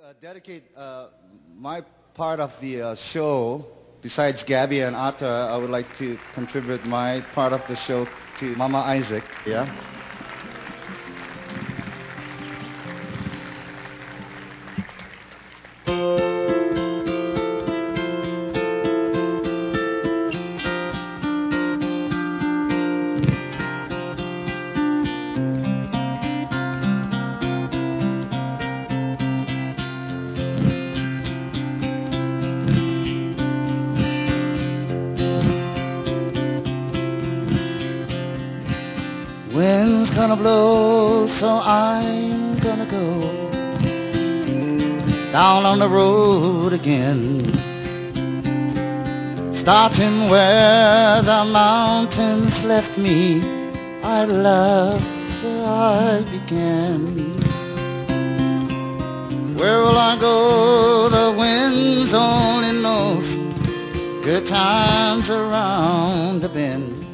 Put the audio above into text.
dedicate my part of the show, besides Gabby and Atta, I would like to contribute my part of the show to Mama Isaac. Yeah? Wind's gonna blow, so I'm gonna go down on the road again, starting where the mountains left me. I love where I began. Where will I go? The wind's only knows. Good times around the bend.